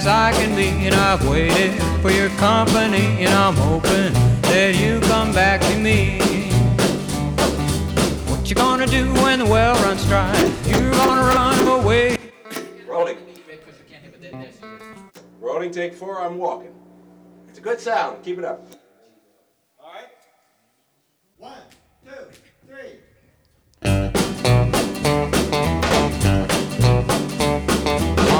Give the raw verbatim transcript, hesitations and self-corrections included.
I can be, and I've waited for your company, and I'm hoping that you come back to me. What you gonna do when the well runs dry? You're gonna run away. Rolling. Rolling, take four, I'm walking. It's a good sound. Keep it up.